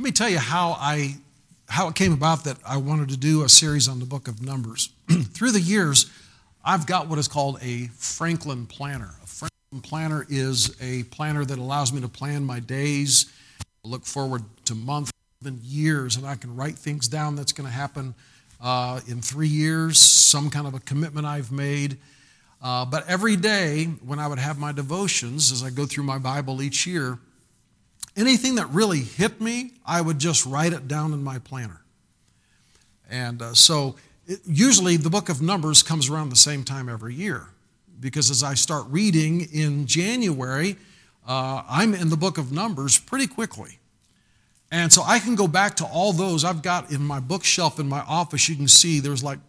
me tell you how it came about that I wanted to do a series on the book of Numbers. Through the years, I've got what is called a Franklin planner. A Franklin planner is a planner that allows me to plan my days, look forward to months, even years, and I can write things down that's going to happen in 3 years, some kind of a commitment I've made. But every day when I would have my devotions, as I go through my Bible each year, anything that really hit me, I would just write it down in my planner. And usually the book of Numbers comes around the same time every year, because as I start reading in January, I'm in the book of Numbers pretty quickly. And so I can go back to all those. I've got in my bookshelf in my office, you can see there's like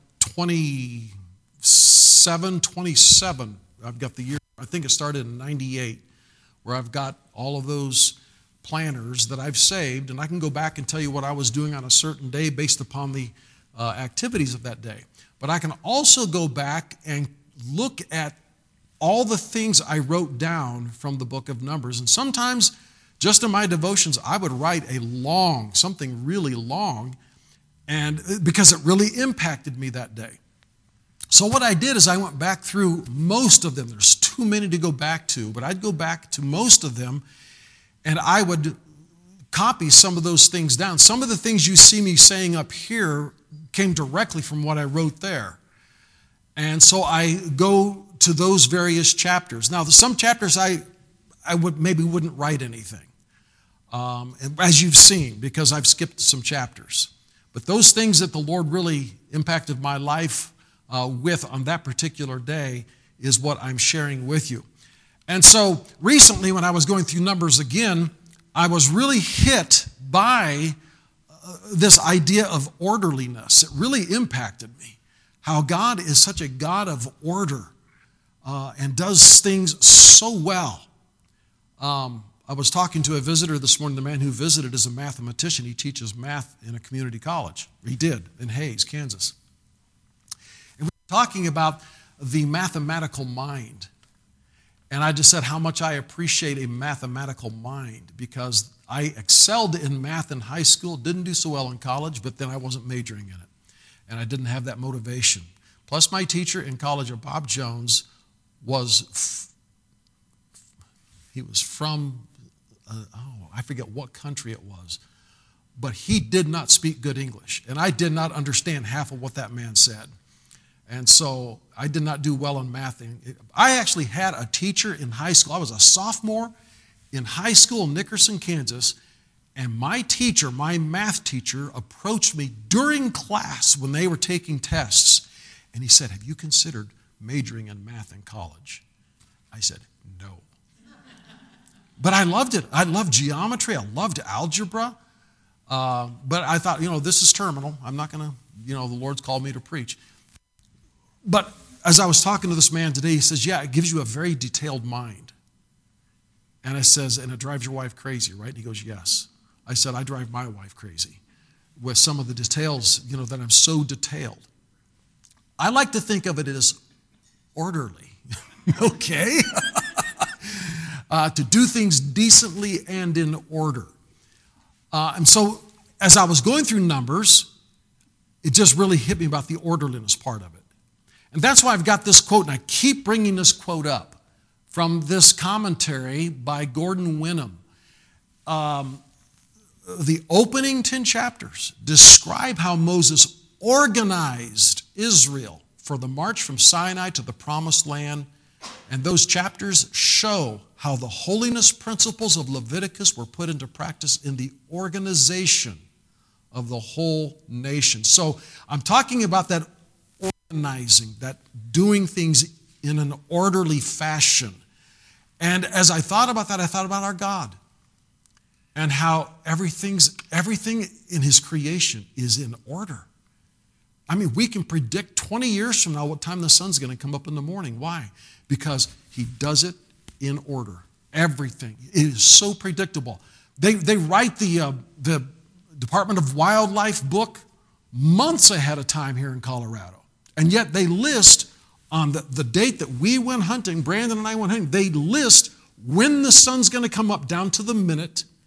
27. I've got the year, I think it started in 98, where I've got all of those planners that I've saved, and I can go back and tell you what I was doing on a certain day based upon the activities of that day. But I can also go back and look at all the things I wrote down from the book of Numbers. And sometimes, just in my devotions, I would write something really long, and because it really impacted me that day. So what I did is I went back through most of them. There's too many to go back to, but I'd go back to most of them, and I would copy some of those things down. Some of the things you see me saying up here came directly from what I wrote there. And so I go to those various chapters. Now, some chapters I wouldn't write anything, as you've seen, because I've skipped some chapters. But those things that the Lord really impacted my life with on that particular day is what I'm sharing with you. And so recently when I was going through Numbers again, I was really hit by this idea of orderliness. It really impacted me, how God is such a God of order and does things so well. I was talking to a visitor this morning. The man who visited is a mathematician. He teaches math in a community college. He did, in Hays, Kansas. And we were talking about the mathematical mind. And I just said how much I appreciate a mathematical mind, because I excelled in math in high school, didn't do so well in college, but then I wasn't majoring in it. And I didn't have that motivation. Plus my teacher in college, Bob Jones, he was from, I forget what country it was, but he did not speak good English. And I did not understand half of what that man said. And so I did not do well in math. I actually had a teacher in high school. I was a sophomore in high school in Nickerson, Kansas, and my math teacher, approached me during class when they were taking tests, and he said, "Have you considered majoring in math in college?" I said, "No." But I loved it. I loved geometry. I loved algebra. But I thought, this is terminal. I'm not going to, the Lord's called me to preach. But as I was talking to this man today, he says, "Yeah, it gives you a very detailed mind." And I says, "And it drives your wife crazy, right?" And he goes, "Yes." I said, "I drive my wife crazy with some of the details, that I'm so detailed." I like to think of it as orderly, okay? To do things decently and in order. And so as I was going through Numbers, it just really hit me about the orderliness part of it. And that's why I've got this quote, and I keep bringing this quote up from this commentary by Gordon Wenham. The opening 10 chapters describe how Moses organized Israel for the march from Sinai to the Promised Land, and those chapters show how the holiness principles of Leviticus were put into practice in the organization of the whole nation. So I'm talking about that organizing, that doing things in an orderly fashion. And as I thought about that, I thought about our God and how everything in His creation is in order. I mean, we can predict 20 years from now what time the sun's going to come up in the morning. Why? Because He does it in order. Everything. It is so predictable. They write the Department of Wildlife book months ahead of time here in Colorado. And yet they list on the date that we went hunting, Brandon and I went hunting, they list when the sun's going to come up down to the minute.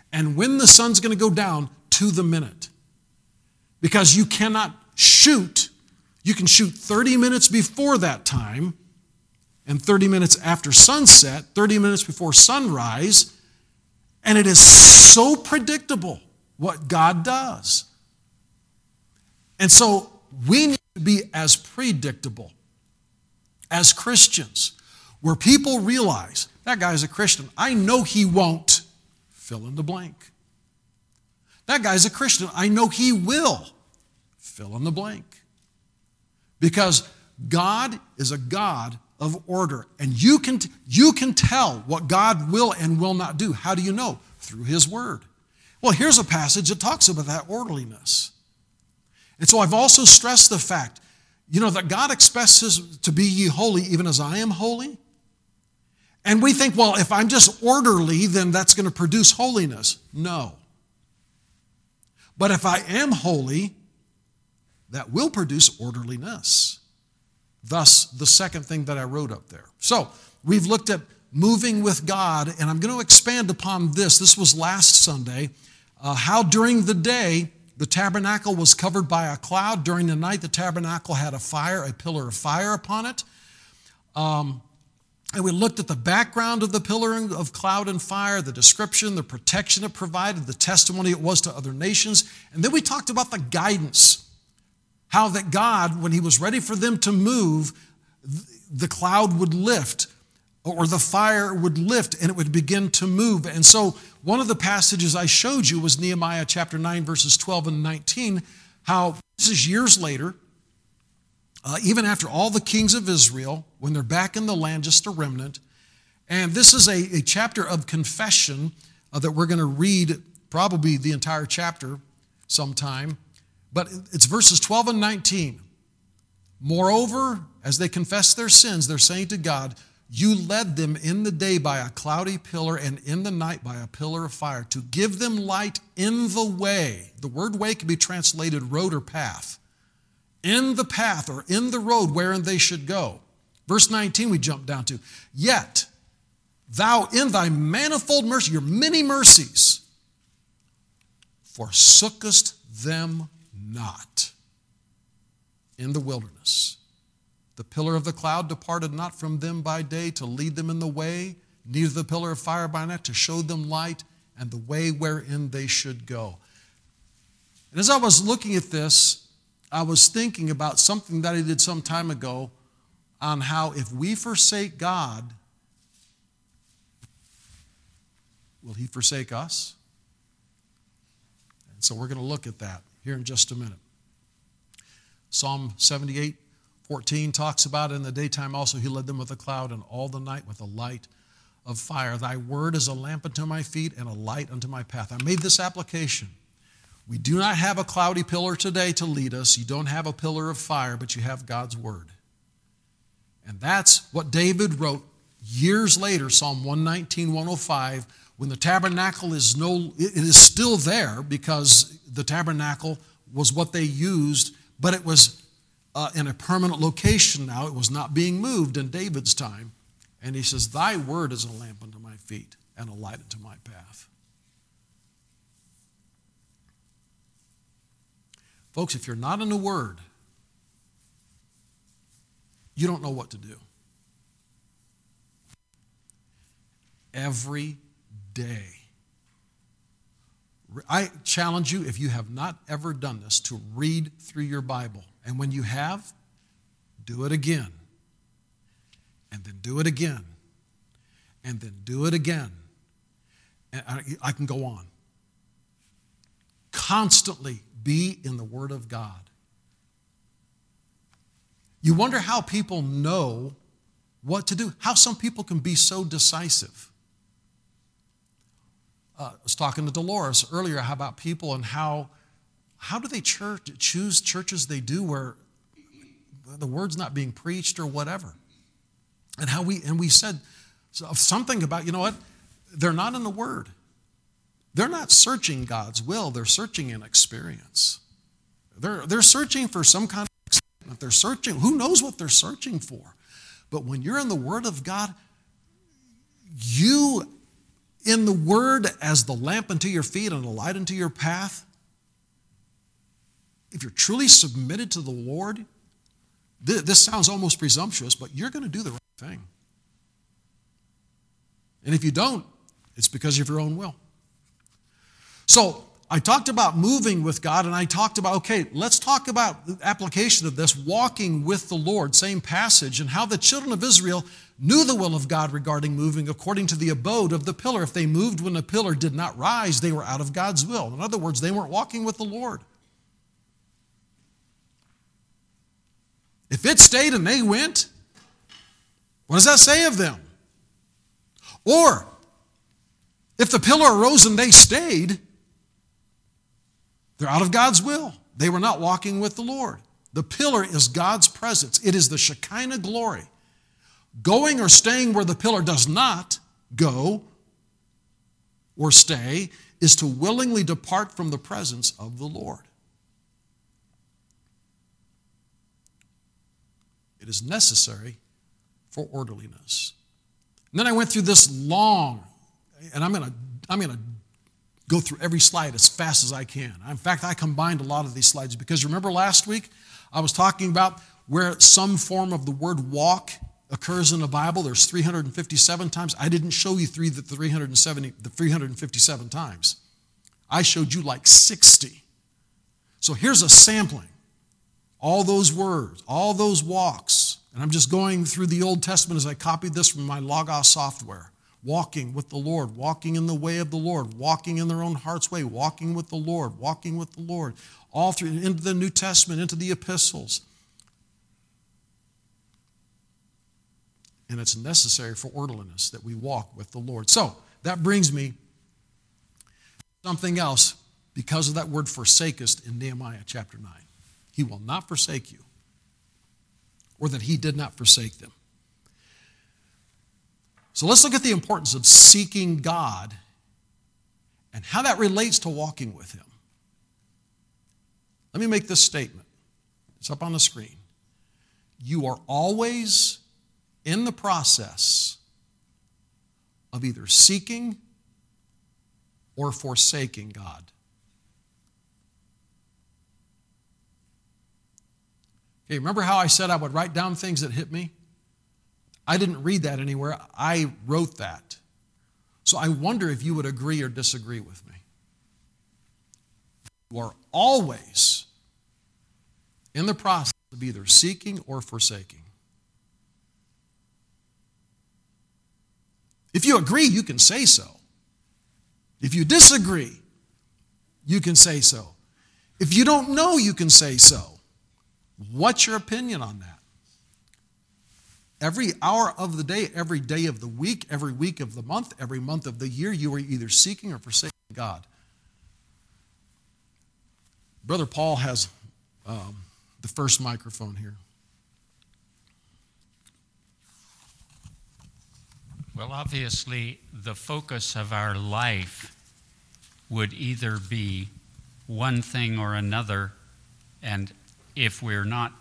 and when the sun's going to go down to the minute. Because you cannot shoot. You can shoot 30 minutes before that time and 30 minutes after sunset, 30 minutes before sunrise, and it is so predictable what God does. And so we need to be as predictable as Christians, where people realize, that guy's a Christian. I know he won't fill in the blank. That guy's a Christian. I know he will fill in the blank. Because God is a God of order. And you can tell what God will and will not do. How do you know? Through His Word. Well, here's a passage that talks about that orderliness. And so I've also stressed the fact, that God expects us to be ye holy even as I am holy. And we think, well, if I'm just orderly, then that's going to produce holiness. No. But if I am holy, that will produce orderliness. Thus, the second thing that I wrote up there. So, we've looked at moving with God, and I'm going to expand upon this. This was last Sunday. How during the day, the tabernacle was covered by a cloud. During the night, the tabernacle had a pillar of fire upon it. And we looked at the background of the pillar of cloud and fire, the description, the protection it provided, the testimony it was to other nations. And then we talked about the guidance. How that God, when He was ready for them to move, the cloud would lift or the fire would lift and it would begin to move. And so one of the passages I showed you was Nehemiah chapter 9, verses 12 and 19, how this is years later, even after all the kings of Israel, when they're back in the land, just a remnant. And this is a chapter of confession that we're going to read probably the entire chapter sometime. But it's verses 12 and 19. Moreover, as they confess their sins, they're saying to God, you led them in the day by a cloudy pillar and in the night by a pillar of fire to give them light in the way. The word way can be translated road or path. In the path or in the road wherein they should go. Verse 19 we jump down to. Yet thou in thy manifold mercy, your many mercies, forsookest them not in the wilderness. The pillar of the cloud departed not from them by day to lead them in the way, neither the pillar of fire by night to show them light and the way wherein they should go. And as I was looking at this, I was thinking about something that I did some time ago on how if we forsake God, will He forsake us? And so we're going to look at that here in just a minute. Psalm 78:14 talks about in the daytime also He led them with a cloud and all the night with a light of fire. Thy word is a lamp unto my feet and a light unto my path. I made this application. We do not have a cloudy pillar today to lead us. You don't have a pillar of fire, but you have God's word. And that's what David wrote years later, Psalm 119, 105, when the tabernacle it is still there because the tabernacle was what they used, but it was in a permanent location now. It was not being moved in David's time. And he says, thy word is a lamp unto my feet and a light unto my path. Folks, if you're not in the Word, you don't know what to do. Every day. I challenge you, if you have not ever done this, to read through your Bible. And when you have, do it again. And then do it again. And then do it again. And I can go on. Constantly be in the Word of God. You wonder how people know what to do, how some people can be so decisive. I was talking to Dolores earlier about people and how do they choose churches they do where the Word's not being preached or whatever. And we said something about, you know what, they're not in the Word. They're not searching God's will. They're searching an experience. They're searching for some kind of excitement. They're searching. Who knows what they're searching for? But when you're in the Word of God, you in the Word as the lamp unto your feet and a light unto your path, if you're truly submitted to the Lord, this sounds almost presumptuous, but you're going to do the right thing. And if you don't, it's because of your own will. So I talked about moving with God, and I talked about, okay, let's talk about the application of this, walking with the Lord, same passage, and how the children of Israel knew the will of God regarding moving according to the abode of the pillar. If they moved when the pillar did not rise, they were out of God's will. In other words, they weren't walking with the Lord. If it stayed and they went, what does that say of them? Or, if the pillar arose and they stayed, they're out of God's will. They were not walking with the Lord. The pillar is God's presence. It is the Shekinah glory. Going or staying where the pillar does not go or stay is to willingly depart from the presence of the Lord. It is necessary for orderliness. And then I went through this long, and I'm going to go through every slide as fast as I can. In fact, I combined a lot of these slides because remember last week I was talking about where some form of the word walk occurs in the Bible. There's 357 times. I didn't show you the 357 times. I showed you like 60. So here's a sampling. All those words, all those walks, and I'm just going through the Old Testament as I copied this from my Logos software. Walking with the Lord, walking in the way of the Lord, walking in their own heart's way, walking with the Lord, walking with the Lord, all through into the New Testament, into the epistles. And it's necessary for orderliness that we walk with the Lord. So that brings me to something else because of that word forsakest in Nehemiah chapter 9. He will not forsake you, or that he did not forsake them. So let's look at the importance of seeking God and how that relates to walking with him. Let me make this statement. It's up on the screen. You are always in the process of either seeking or forsaking God. Okay, remember how I said I would write down things that hit me? I didn't read that anywhere. I wrote that. So I wonder if you would agree or disagree with me. You are always in the process of either seeking or forsaking. If you agree, you can say so. If you disagree, you can say so. If you don't know, you can say so. What's your opinion on that? Every hour of the day, every day of the week, every week of the month, every month of the year, you are either seeking or forsaking God. Brother Paul has the first microphone here. Well, obviously, the focus of our life would either be one thing or another, and if we're not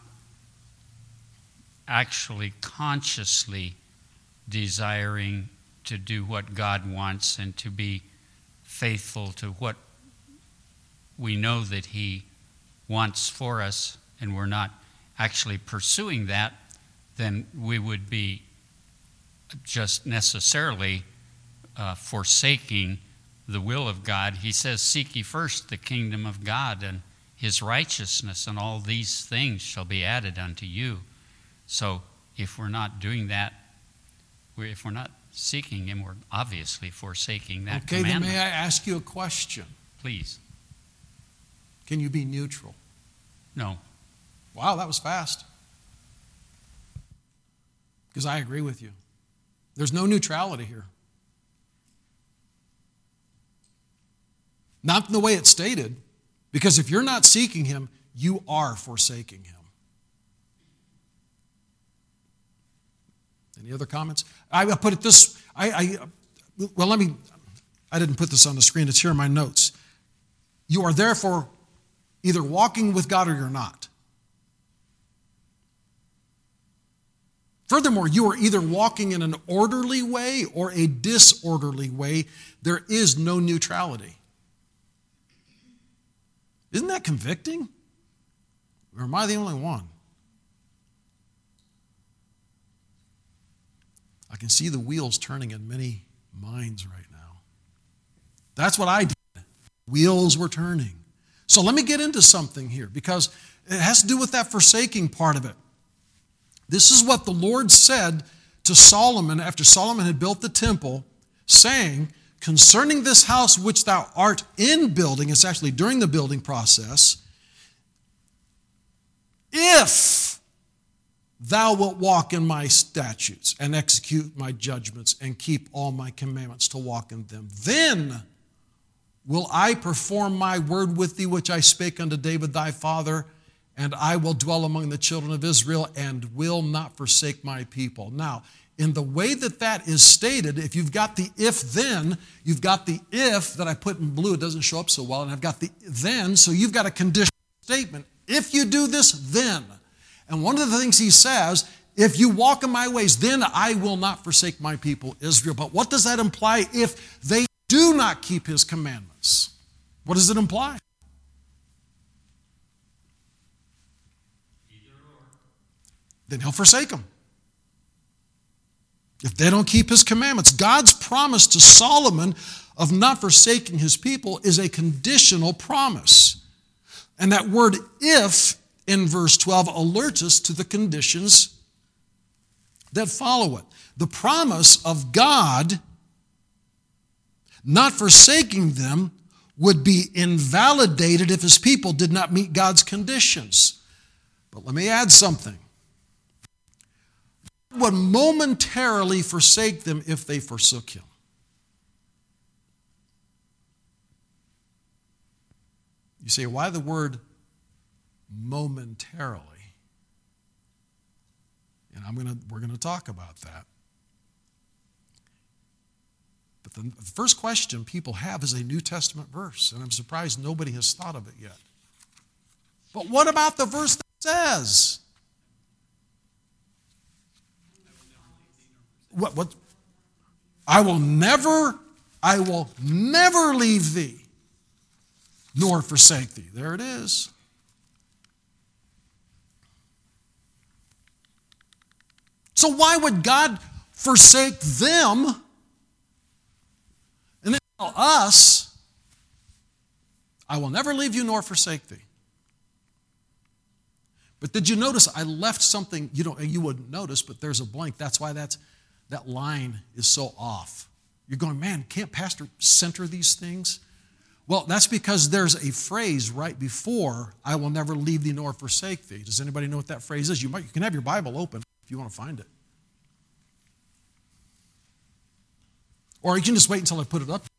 actually consciously desiring to do what God wants and to be faithful to what we know that He wants for us, and we're not actually pursuing that, then we would be just necessarily forsaking the will of God. He says, "Seek ye first the kingdom of God and His righteousness, and all these things shall be added unto you." So if we're not doing that, if we're not seeking Him, we're obviously forsaking that commandment. Okay, then may I ask you a question? Please. Can you be neutral? No. Wow, that was fast. Because I agree with you. There's no neutrality here. Not in the way it's stated, because if you're not seeking Him, you are forsaking Him. Any other comments? I put it this, I didn't put this on the screen, it's here in my notes. You are therefore either walking with God or you're not. Furthermore, you are either walking in an orderly way or a disorderly way. There is no neutrality. Isn't that convicting? Or am I the only one? I can see the wheels turning in many minds right now. That's what I did. Wheels were turning. So let me get into something here because it has to do with that forsaking part of it. This is what the Lord said to Solomon after Solomon had built the temple, saying, concerning this house which thou art in building, it's actually during the building process, if thou wilt walk in my statutes and execute my judgments and keep all my commandments to walk in them, then will I perform my word with thee which I spake unto David thy father, and I will dwell among the children of Israel and will not forsake my people. Now, in the way that that is stated, if you've got the if then, you've got the if that I put in blue, it doesn't show up so well, and I've got the then, so you've got a conditional statement. If you do this, then. And one of the things he says, if you walk in my ways, then I will not forsake my people Israel. But what does that imply if they do not keep his commandments? What does it imply? Then he'll forsake them. If they don't keep his commandments. God's promise to Solomon of not forsaking his people is a conditional promise. And that word if in verse 12 alerts us to the conditions that follow it. The promise of God not forsaking them would be invalidated if his people did not meet God's conditions. But let me add something. God would momentarily forsake them if they forsook him. You say, why the word momentarily? And we're going to talk about that. But the first question people have is a New Testament verse, and I'm surprised nobody has thought of it yet. But what about the verse that says? What? I will never leave thee, nor forsake thee. There it is. So why would God forsake them and then tell us, I will never leave you nor forsake thee? But did you notice I left something you wouldn't notice, but there's a blank. That's why that line is so off. You're going, man, can't Pastor center these things? Well, that's because there's a phrase right before, I will never leave thee nor forsake thee. Does anybody know what that phrase is? You can have your Bible open if you want to find it. Or you can just wait until I put it up.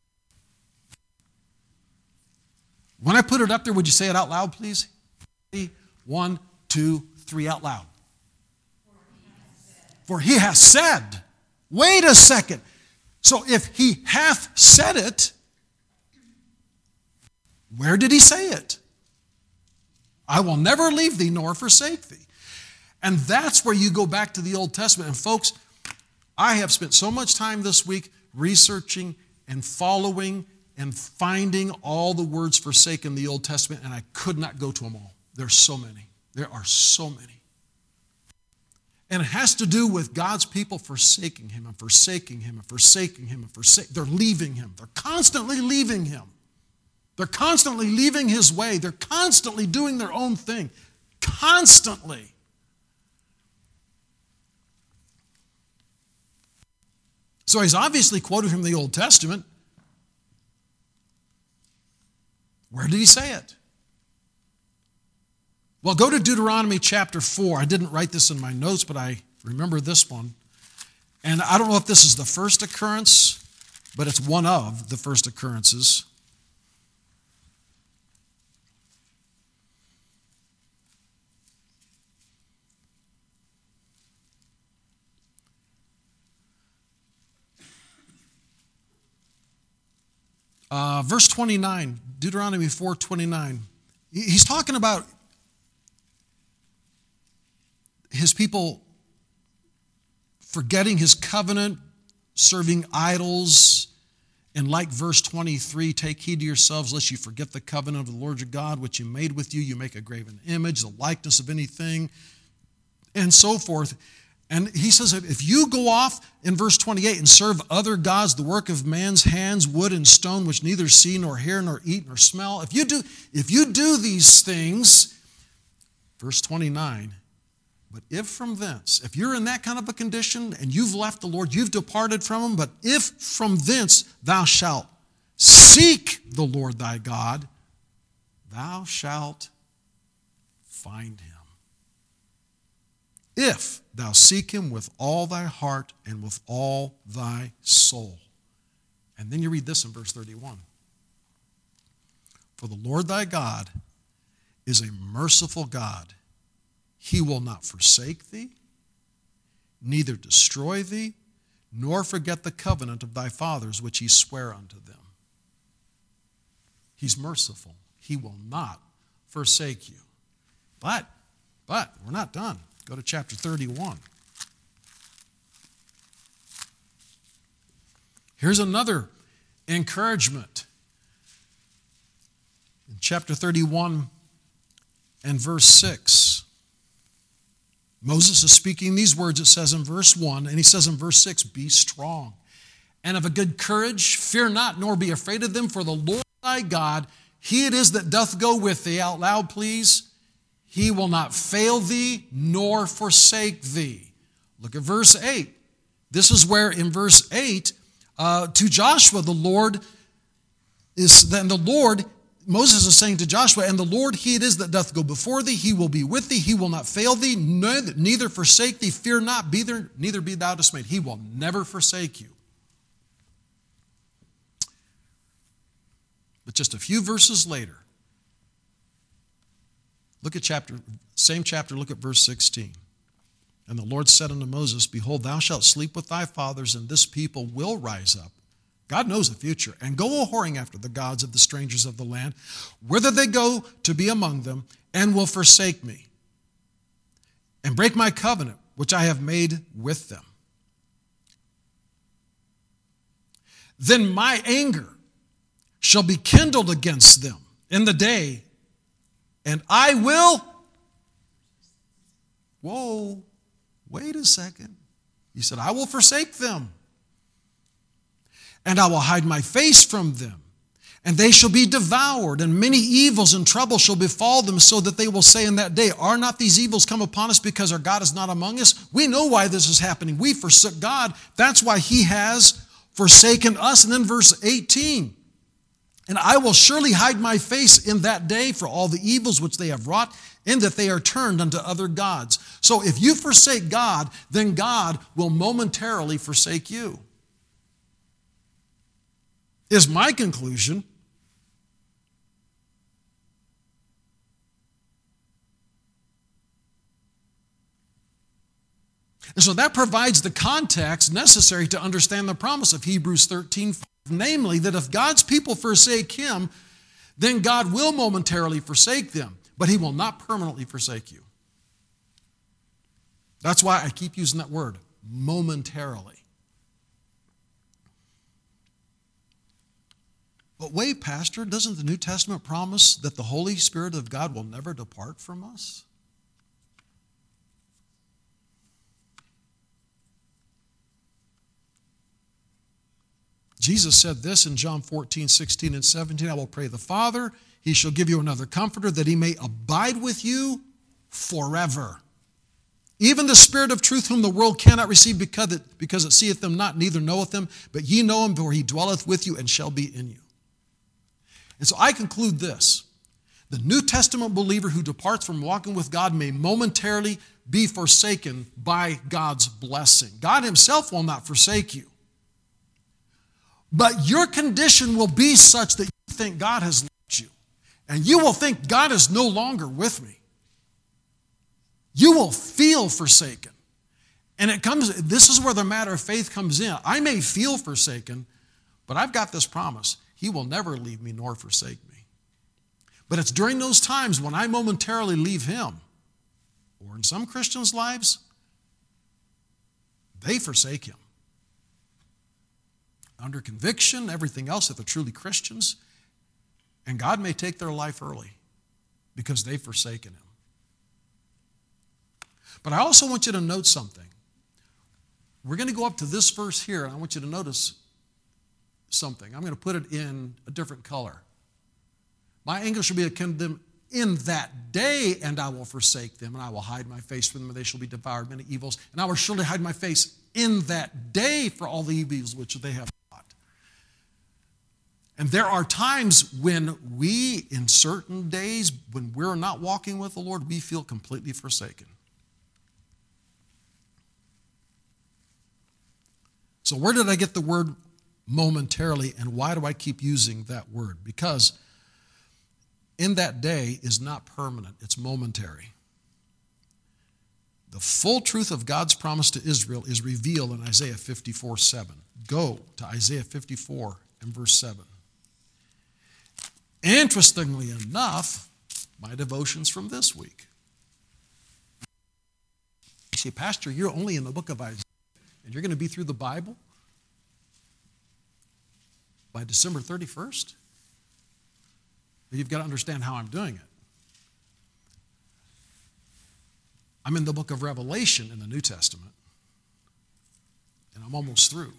When I put it up there, would you say it out loud, please? 1, 2, 3, out loud. For he hath said. Wait a second. So if he hath said it, where did he say it? I will never leave thee nor forsake thee. And that's where you go back to the Old Testament. And folks, I have spent so much time this week researching and following and finding all the words forsake in the Old Testament, and I could not go to them all. There's so many. There are so many. And it has to do with God's people forsaking him and forsaking him and forsaking him and forsaking. They're leaving him. They're constantly leaving him. They're constantly leaving his way. They're constantly doing their own thing. Constantly. So he's obviously quoting from the Old Testament. Where did he say it? Well, go to Deuteronomy chapter 4. I didn't write this in my notes, but I remember this one. And I don't know if this is the first occurrence, but it's one of the first occurrences. Verse 29, Deuteronomy 4:29. He's talking about his people forgetting his covenant, serving idols. And like verse 23, take heed to yourselves lest you forget the covenant of the Lord your God, which he made with you. You make a graven image, the likeness of anything, and so forth. And he says, if you go off in verse 28 and serve other gods, the work of man's hands, wood and stone, which neither see nor hear nor eat nor smell, if you do these things, verse 29, but if from thence, if you're in that kind of a condition and you've left the Lord, you've departed from him, but if from thence thou shalt seek the Lord thy God, thou shalt find him. If thou seek him with all thy heart and with all thy soul. And then you read this in verse 31. For the Lord thy God is a merciful God. He will not forsake thee, neither destroy thee, nor forget the covenant of thy fathers which he sware unto them. He's merciful. He will not forsake you. But we're not done. Go to chapter 31. Here's another encouragement. In chapter 31 and verse 6, Moses is speaking these words, it says in verse 1, and he says in verse 6, be strong and of a good courage, fear not, nor be afraid of them, for the Lord thy God, he it is that doth go with thee. Out loud, please. He will not fail thee, nor forsake thee. Look at verse 8. This is where in verse 8, to Joshua, Moses is saying to Joshua, and the Lord, he it is that doth go before thee. He will be with thee. He will not fail thee, neither forsake thee. Fear not, neither be thou dismayed. He will never forsake you. But just a few verses later, look at same chapter, look at verse 16. And the Lord said unto Moses, behold, thou shalt sleep with thy fathers, and this people will rise up. God knows the future. And go a-whoring after the gods of the strangers of the land, whither they go to be among them, and will forsake me, and break my covenant, which I have made with them. Then my anger shall be kindled against them in the day, and I will, whoa, wait a second. He said, I will forsake them, and I will hide my face from them, and they shall be devoured, and many evils and troubles shall befall them, so that they will say in that day, are not these evils come upon us because our God is not among us? We know why this is happening. We forsook God. That's why he has forsaken us. And then verse 18, and I will surely hide my face in that day for all the evils which they have wrought, in that they are turned unto other gods. So if you forsake God, then God will momentarily forsake you, is my conclusion. And so that provides the context necessary to understand the promise of Hebrews 13:5, namely that if God's people forsake him, then God will momentarily forsake them, but he will not permanently forsake you. That's why I keep using that word, momentarily. But wait, Pastor, doesn't the New Testament promise that the Holy Spirit of God will never depart from us? Jesus said this in John 14:16 and 17, I will pray the Father, he shall give you another comforter, that he may abide with you forever. Even the Spirit of truth, whom the world cannot receive because it seeth them not, neither knoweth them, but ye know him, for he dwelleth with you and shall be in you. And so I conclude this. The New Testament believer who departs from walking with God may momentarily be forsaken by God's blessing. God himself will not forsake you. But your condition will be such that you think God has left you. And you will think God is no longer with me. You will feel forsaken. And this is where the matter of faith comes in. I may feel forsaken, but I've got this promise. He will never leave me nor forsake me. But it's during those times when I momentarily leave him, or in some Christians' lives, they forsake him. Under conviction, everything else, if they're truly Christians, and God may take their life early because they've forsaken him. But I also want you to note something. We're going to go up to this verse here, and I want you to notice something. I'm going to put it in a different color. My English will be akin to them. In that day, and I will forsake them, and I will hide my face from them, and they shall be devoured many evils. And I will surely hide my face in that day for all the evils which they have wrought. And there are times when we, in certain days, when we're not walking with the Lord, we feel completely forsaken. So where did I get the word momentarily, and why do I keep using that word? Because in that day is not permanent, it's momentary. The full truth of God's promise to Israel is revealed in Isaiah 54:7. Go to Isaiah 54 and verse 7. Interestingly enough, my devotions from this week. You say, Pastor, you're only in the book of Isaiah, and you're going to be through the Bible by December 31st? You've got to understand how I'm doing it. I'm in the book of Revelation in the New Testament, and I'm almost through.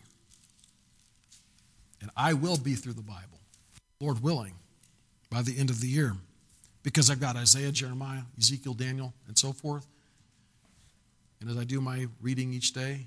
And I will be through the Bible, Lord willing, by the end of the year, because I've got Isaiah, Jeremiah, Ezekiel, Daniel, and so forth. And as I do my reading each day,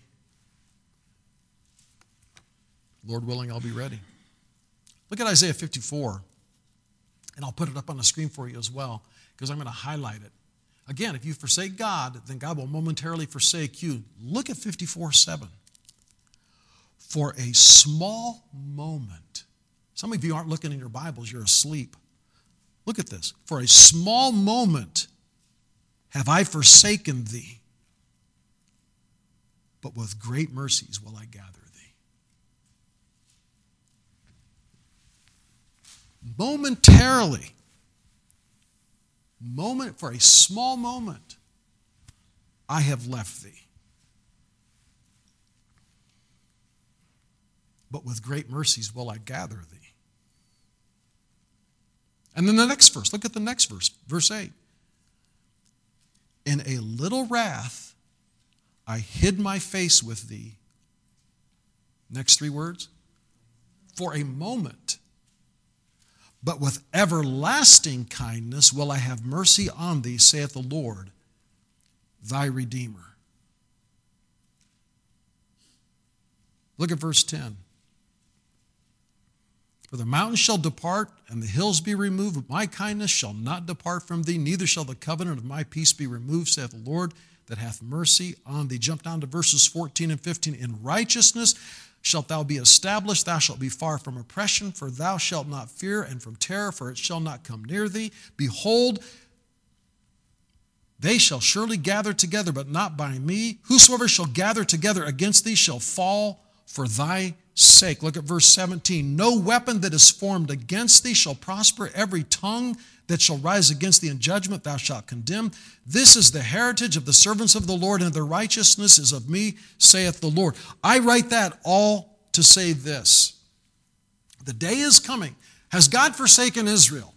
Lord willing, I'll be ready. Look at Isaiah 54. And I'll put it up on the screen for you as well, because I'm going to highlight it. Again, if you forsake God, then God will momentarily forsake you. Look at 54:7. For a small moment. Some of you aren't looking in your Bibles, you're asleep. Look at this. For a small moment have I forsaken thee, but with great mercies will I gather thee. Momentarily, for a small moment, I have left thee. But with great mercies will I gather thee. And then the next verse, look at the next verse, verse 8. In a little wrath I hid my face with thee. Next three words. For a moment. But with everlasting kindness will I have mercy on thee, saith the Lord, thy Redeemer. Look at verse 10. For the mountains shall depart, and the hills be removed, but my kindness shall not depart from thee, neither shall the covenant of my peace be removed, saith the Lord, that hath mercy on thee. Jump down to verses 14 and 15. In righteousness shalt thou be established, thou shalt be far from oppression, for thou shalt not fear, and from terror, for it shall not come near thee. Behold, they shall surely gather together, but not by me. Whosoever shall gather together against thee shall fall for thy sake. Look at verse 17. No weapon that is formed against thee shall prosper. Every tongue that shall rise against thee in judgment thou shalt condemn. This is the heritage of the servants of the Lord, and the righteousness is of me, saith the Lord. I write that all to say this. The day is coming. Has God forsaken Israel?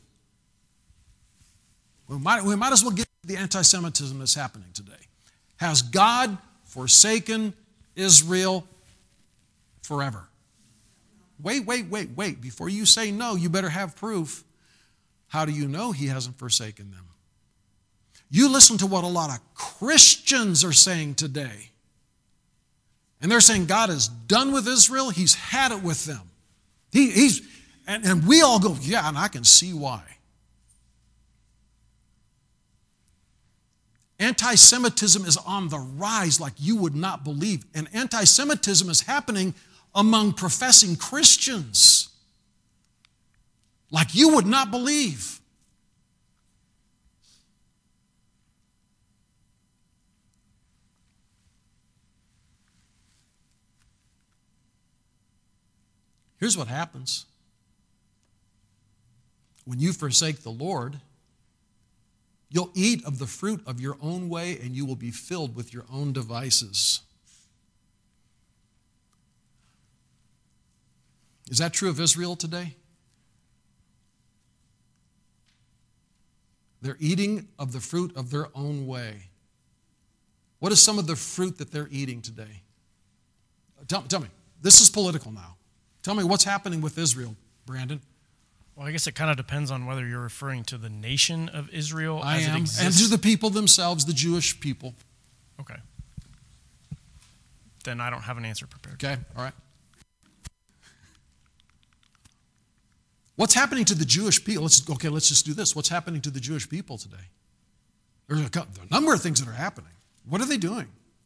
We might as well get to the anti-Semitism that's happening today. Has God forsaken Israel forever? Wait. Before you say no, you better have proof. How do you know he hasn't forsaken them? You listen to what a lot of Christians are saying today. And they're saying God is done with Israel. He's had it with them. And we all go, yeah, and I can see why. Anti-Semitism is on the rise like you would not believe. And anti-Semitism is happening among professing Christians like you would not believe. Here's what happens. When you forsake the Lord, you'll eat of the fruit of your own way, and you will be filled with your own devices. Is that true of Israel today? They're eating of the fruit of their own way. What is some of the fruit that they're eating today? Tell me. This is political now. Tell me what's happening with Israel, Brandon. Well, I guess it kind of depends on whether you're referring to the nation of Israel I as am, it exists. and to the people themselves, the Jewish people. Okay. Then I don't have an answer prepared. Okay, all right. What's happening to the Jewish people? Let's just do this. What's happening to the Jewish people today? There's a number of things that are happening. What are they doing?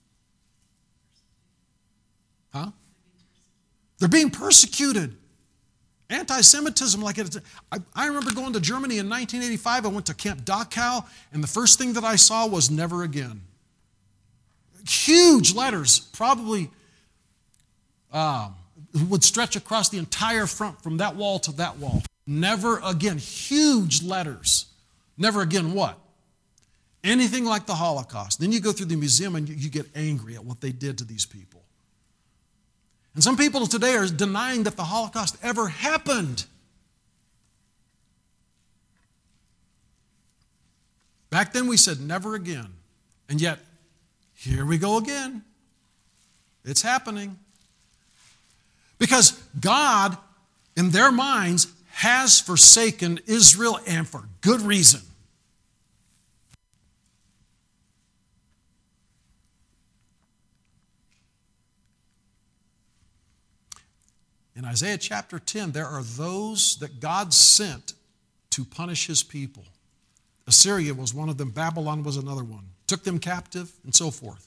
Huh? They're being persecuted. Anti-Semitism like it. I remember going to Germany in 1985. I went to Camp Dachau, and the first thing that I saw was never again. Huge letters, probably would stretch across the entire front from that wall to that wall. Never again. Huge letters. Never again what? Anything like the Holocaust. Then you go through the museum and you get angry at what they did to these people. And some people today are denying that the Holocaust ever happened. Back then we said never again. And yet, here we go again. It's happening. Because God, in their minds, has forsaken Israel, and for good reason. In Isaiah chapter 10, there are those that God sent to punish his people. Assyria was one of them. Babylon was another one. Took them captive and so forth.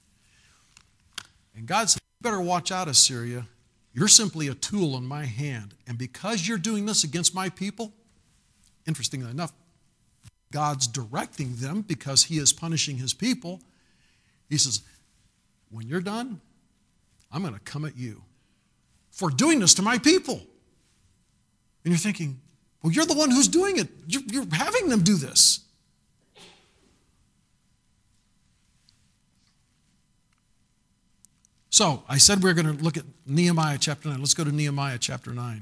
And God said, you better watch out, Assyria. You're simply a tool in my hand. And because you're doing this against my people, interestingly enough, God's directing them because he is punishing his people. He says, when you're done, I'm going to come at you for doing this to my people. And you're thinking, well, you're the one who's doing it. You're having them do this. So, I said we're going to look at Nehemiah chapter 9. Let's go to Nehemiah chapter 9.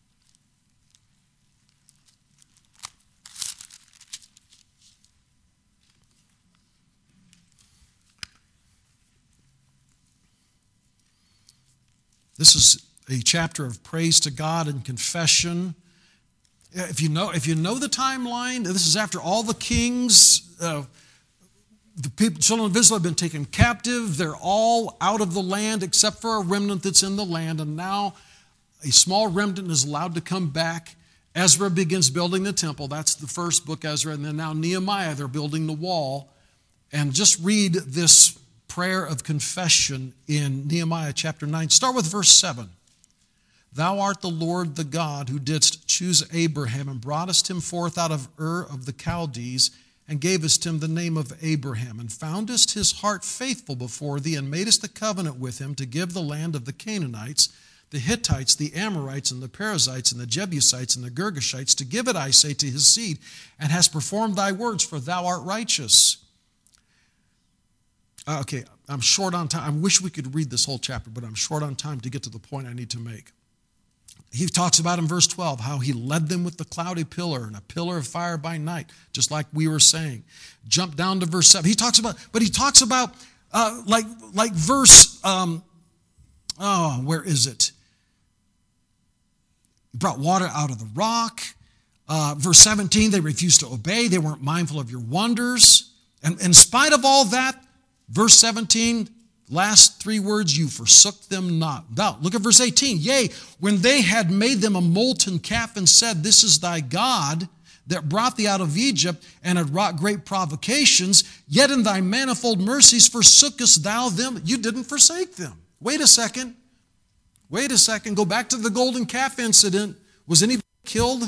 This is a chapter of praise to God and confession. If you know the timeline, this is after all the kings, the people, children of Israel have been taken captive. They're all out of the land except for a remnant that's in the land. And now a small remnant is allowed to come back. Ezra begins building the temple. That's the first book, Ezra. And then now Nehemiah, they're building the wall. And just read this prayer of confession in Nehemiah chapter 9. Start with verse 7. Thou art the Lord, the God, who didst choose Abraham and broughtest him forth out of Ur of the Chaldees, and gavest him the name of Abraham, and foundest his heart faithful before thee, and madest a covenant with him to give the land of the Canaanites, the Hittites, the Amorites, and the Perizzites, and the Jebusites, and the Girgashites, to give it, I say, to his seed, and hast performed thy words, for thou art righteous. Okay, I'm short on time. I wish we could read this whole chapter, but I'm short on time to get to the point I need to make. He talks about in verse 12 how he led them with the cloudy pillar and a pillar of fire by night, just like we were saying. Jump down to verse 7. He talks about like verse, where is it? He brought water out of the rock. Verse 17, they refused to obey. They weren't mindful of your wonders. And in spite of all that, verse 17, last three words, you forsook them not. Now, look at verse 18. Yea, when they had made them a molten calf and said, this is thy God that brought thee out of Egypt and had wrought great provocations, yet in thy manifold mercies forsookest thou them. You didn't forsake them. Wait a second. Go back to the golden calf incident. Was anybody killed?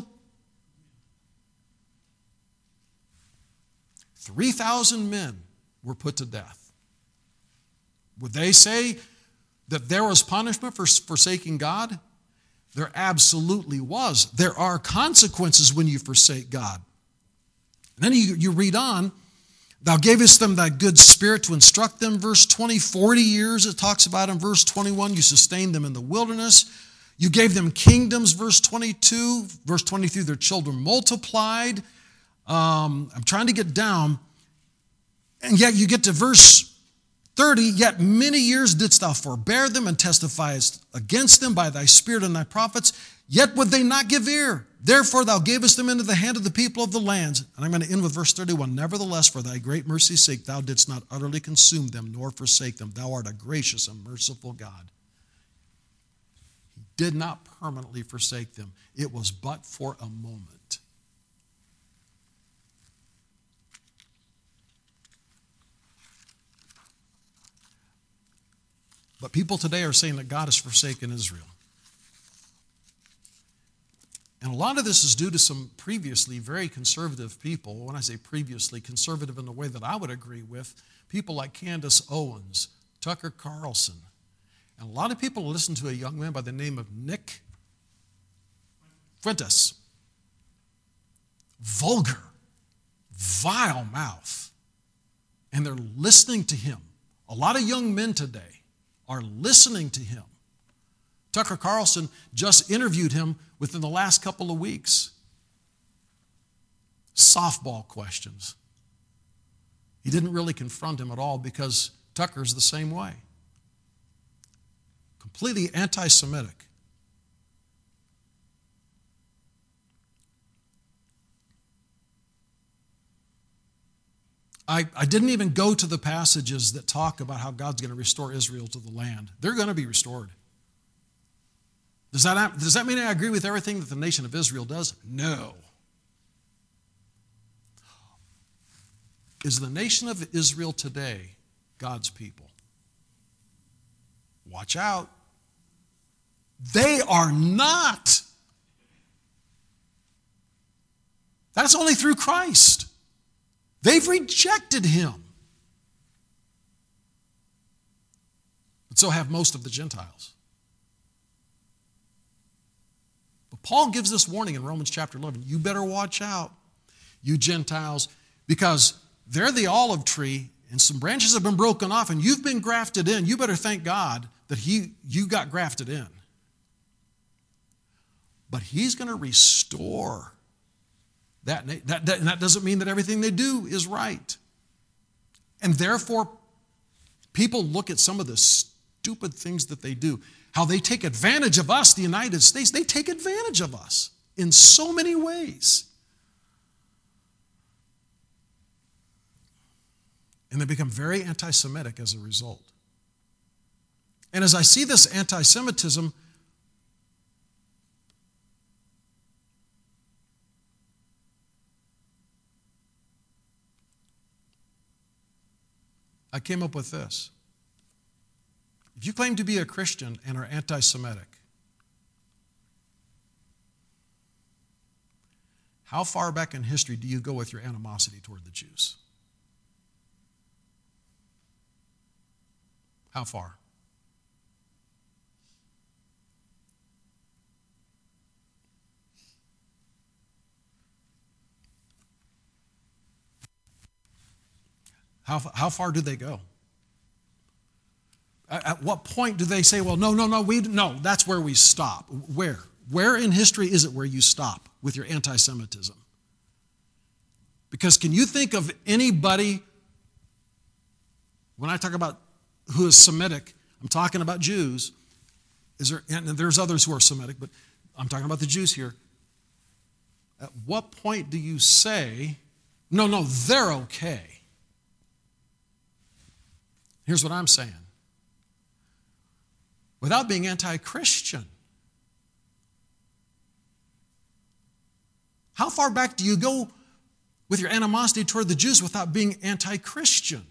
3,000 men were put to death. Would they say that there was punishment for forsaking God? There absolutely was. There are consequences when you forsake God. And then you read on, thou gavest them thy good spirit to instruct them, verse 20, 40 years it talks about in verse 21. You sustained them in the wilderness. You gave them kingdoms, verse 22. Verse 23, their children multiplied. I'm trying to get down. And yet you get to verse 30, yet many years didst thou forbear them and testifiest against them by thy spirit and thy prophets, yet would they not give ear. Therefore thou gavest them into the hand of the people of the lands. And I'm going to end with verse 31. Nevertheless, for thy great mercy's sake, thou didst not utterly consume them, nor forsake them. Thou art a gracious and merciful God. He did not permanently forsake them. It was but for a moment. But people today are saying that God has forsaken Israel. And a lot of this is due to some previously very conservative people. When I say previously, conservative in the way that I would agree with, people like Candace Owens, Tucker Carlson. And a lot of people listen to a young man by the name of Nick Fuentes. Vulgar, vile mouth. And they're listening to him. A lot of young men today are listening to him. Tucker Carlson just interviewed him within the last couple of weeks. Softball questions. He didn't really confront him at all because Tucker's the same way. Completely anti-Semitic. I didn't even go to the passages that talk about how God's going to restore Israel to the land. They're going to be restored. Does that mean I agree with everything that the nation of Israel does? No. Is the nation of Israel today God's people? Watch out. They are not. That's only through Christ. They've rejected him. But so have most of the Gentiles. But Paul gives this warning in Romans chapter 11. You better watch out, you Gentiles, because they're the olive tree and some branches have been broken off and you've been grafted in. You better thank God that you got grafted in. But he's going to restore that. That doesn't mean that everything they do is right. And therefore, people look at some of the stupid things that they do, how they take advantage of us, the United States. They take advantage of us in so many ways. And they become very anti-Semitic as a result. And as I see this anti-Semitism, I came up with this. If you claim to be a Christian and are anti-Semitic, how far back in history do you go with your animosity toward the Jews? How far? How far do they go? At what point do they say, well, no, that's where we stop? Where? Where in history is it where you stop with your anti-Semitism? Because can you think of anybody, when I talk about who is Semitic, I'm talking about Jews. And there's others who are Semitic, but I'm talking about the Jews here. At what point do you say, no, they're okay? Here's what I'm saying. Without being anti-Christian, how far back do you go with your animosity toward the Jews without being anti-Christian?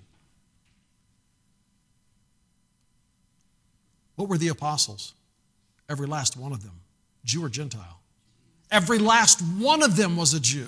What were the apostles? Every last one of them, Jew or Gentile. Every last one of them was a Jew.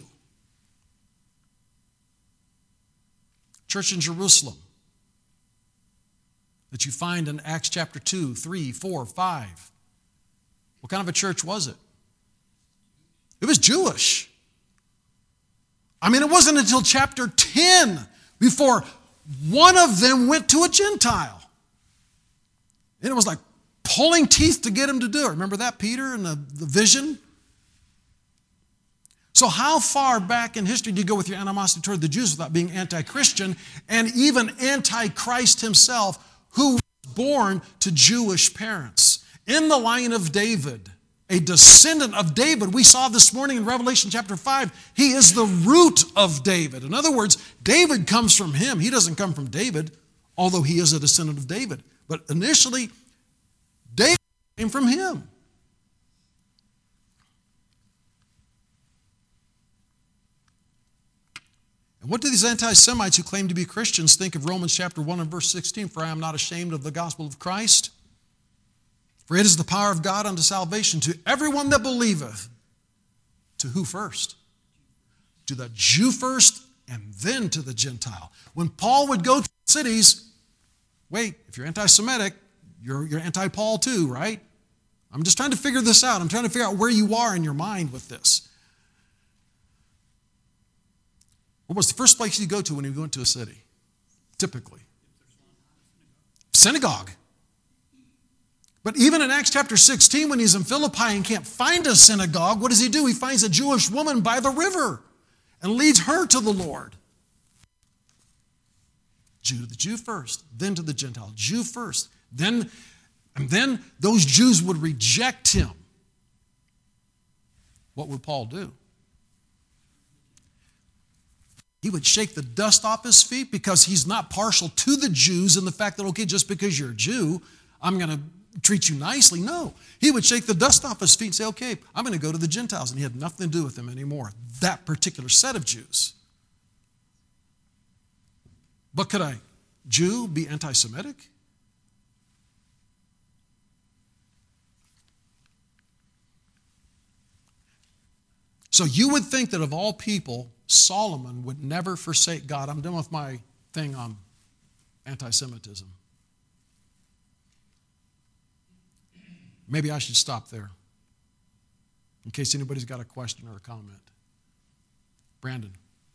Church in Jerusalem that you find in Acts chapter 2, 3, 4, 5. What kind of a church was it? It was Jewish. I mean, it wasn't until chapter 10 before one of them went to a Gentile. And it was like, pulling teeth to get him to do it. Remember that, Peter, and the vision? So how far back in history do you go with your animosity toward the Jews without being anti-Christian and even anti-Christ himself, who was born to Jewish parents? In the line of David, a descendant of David. We saw this morning in Revelation chapter 5, he is the root of David. In other words, David comes from him. He doesn't come from David, although he is a descendant of David. But initially, David came from him. And what do these anti-Semites who claim to be Christians think of Romans chapter 1 and verse 16? For I am not ashamed of the gospel of Christ, for it is the power of God unto salvation to everyone that believeth. To who first? To the Jew first, and then to the Gentile. When Paul would go to cities, wait, if you're anti-Semitic, you're anti-Paul too, right? I'm just trying to figure this out. I'm trying to figure out where you are in your mind with this. What was the first place you go to when you go into a city? Typically. Synagogue. But even in Acts chapter 16, when he's in Philippi and can't find a synagogue, what does he do? He finds a Jewish woman by the river and leads her to the Lord. Jew to the Jew first, then to the Gentile. Jew first. And then those Jews would reject him. What would Paul do? He would shake the dust off his feet because he's not partial to the Jews in the fact that, okay, just because you're a Jew, I'm going to treat you nicely. No. He would shake the dust off his feet and say, okay, I'm going to go to the Gentiles. And he had nothing to do with them anymore, that particular set of Jews. But could a Jew be anti-Semitic? So you would think that of all people, Solomon would never forsake God. I'm done with my thing on anti-Semitism. Maybe I should stop there in case anybody's got a question or a comment. Brandon.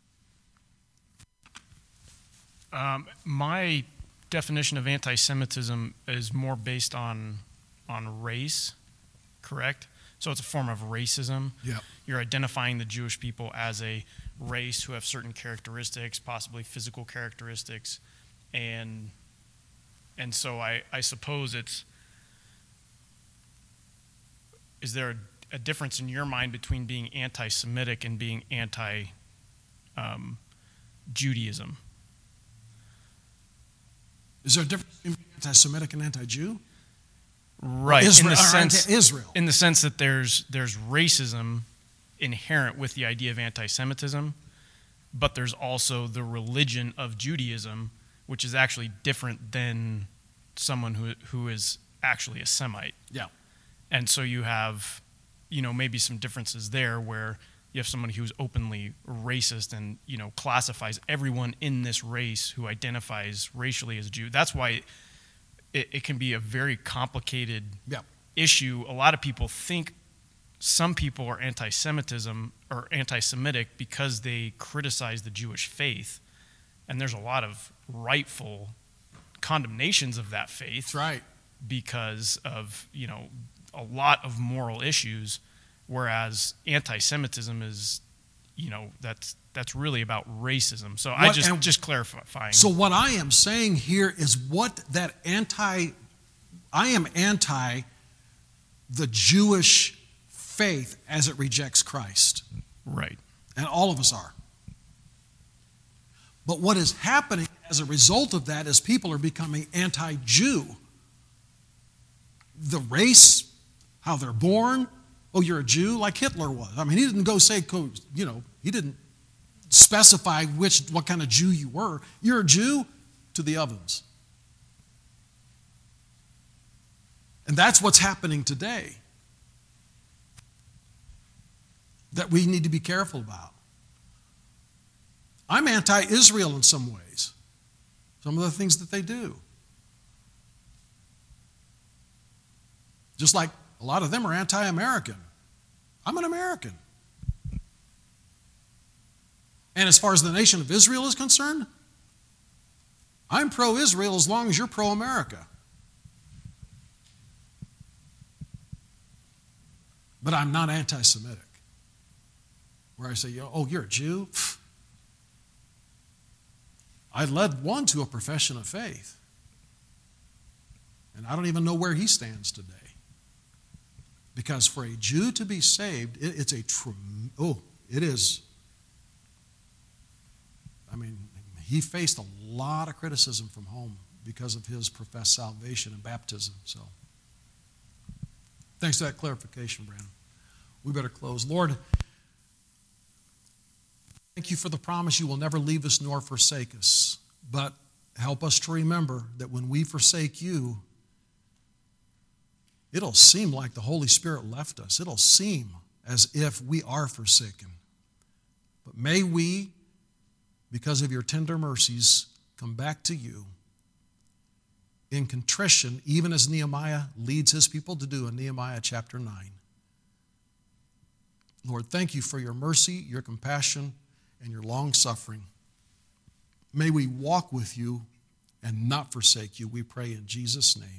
My definition of anti-Semitism is more based on race, correct? So it's a form of racism. Yeah. You're identifying the Jewish people as a race who have certain characteristics, possibly physical characteristics, and so I suppose is there a difference in your mind between being anti-Semitic and being anti-Judaism? Is there a difference between anti-Semitic and anti-Jew? Right, Israel, in the sense that there's racism inherent with the idea of anti-Semitism, but there's also the religion of Judaism, which is actually different than someone who is actually a Semite. Yeah. And so you have, maybe some differences there where you have somebody who's openly racist and, classifies everyone in this race who identifies racially as Jew. That's why it can be a very complicated issue. A lot of people think some people are anti-Semitism or anti-Semitic because they criticize the Jewish faith. And there's a lot of rightful condemnations of that faith. That's right. Because of, a lot of moral issues, whereas anti-Semitism is, that's really about racism. So just clarifying. So what I am saying here is I am anti the Jewish faith as it rejects Christ. Right. And all of us are. But what is happening as a result of that is people are becoming anti-Jew. The race, how they're born, oh, you're a Jew, like Hitler was. I mean, he didn't go say, he didn't specify what kind of Jew you were. You're a Jew to the ovens. And that's what's happening today that we need to be careful about. I'm anti-Israel in some ways, some of the things that they do. Just like a lot of them are anti-American. I'm an American. And as far as the nation of Israel is concerned, I'm pro-Israel as long as you're pro-America. But I'm not anti-Semitic. Where I say, oh, you're a Jew? I led one to a profession of faith. And I don't even know where he stands today. Because for a Jew to be saved, it is. I mean, he faced a lot of criticism from home because of his professed salvation and baptism. So, thanks for that clarification, Brandon. We better close. Lord, thank you for the promise you will never leave us nor forsake us. But help us to remember that when we forsake you, it'll seem like the Holy Spirit left us. It'll seem as if we are forsaken. But may we, because of your tender mercies, come back to you in contrition, even as Nehemiah leads his people to do in Nehemiah chapter 9. Lord, thank you for your mercy, your compassion, and your long suffering. May we walk with you and not forsake you, we pray in Jesus' name.